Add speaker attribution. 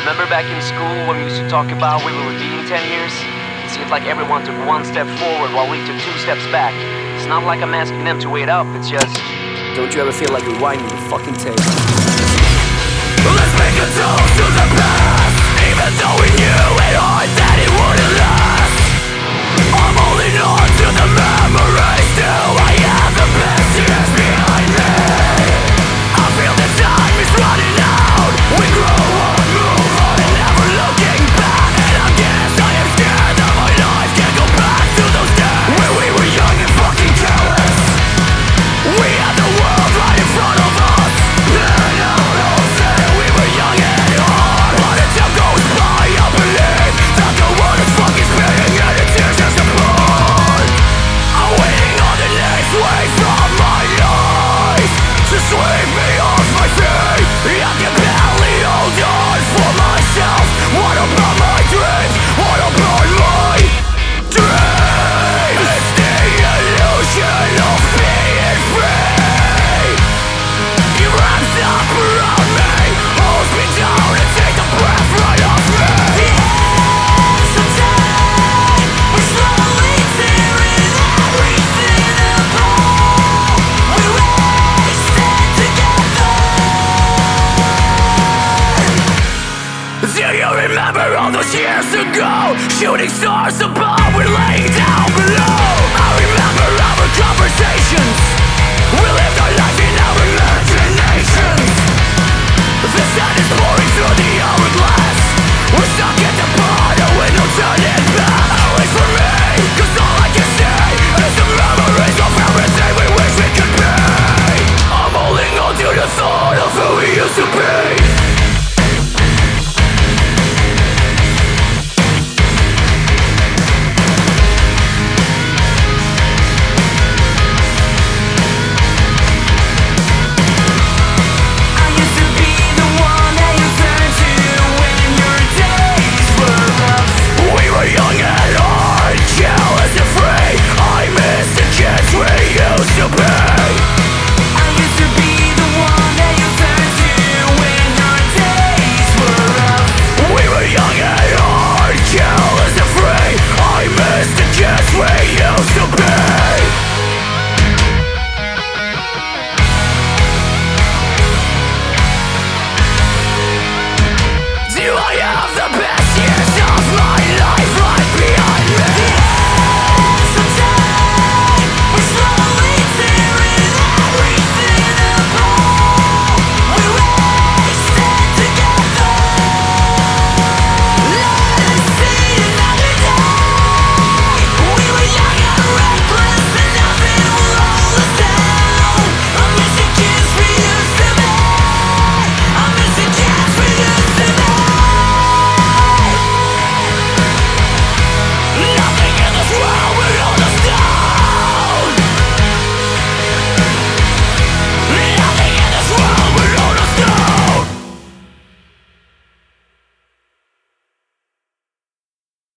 Speaker 1: Remember back in school when we used to talk about we were repeating 10 years? It seems like everyone took one step forward while we took 2 steps back. It's not like I'm asking them to wait up, it's just... Don't you ever feel like you're winding the fucking tape?
Speaker 2: Let's make a toast to the past, even though we knew at heart that it wouldn't last. I'm holding on to the memories till I have the best years behind me. I feel the time is running out. We grow up, move on, and never looking back. And I guess I am scared that my life can't go back to those days when we were young and fucking careless. We had the world right in front of us, and now they'll say we were young and hard. But as time goes by, I believe that the world is fucking spinning and the tears just apart. I'm waiting on the next wave from my life to sweep me off my feet. I can barely hold on for myself. What about my dreams? What about my dreams? It's the illusion of being free. It wraps up around me, holds me down and takes the breath right off me. The hands of time, we're slowly tearing everything apart. We stand together. Do you remember all those years ago? Shooting stars above, we're laying down below. I remember our conversations. We lived our life in our imaginations. The sun is pouring through the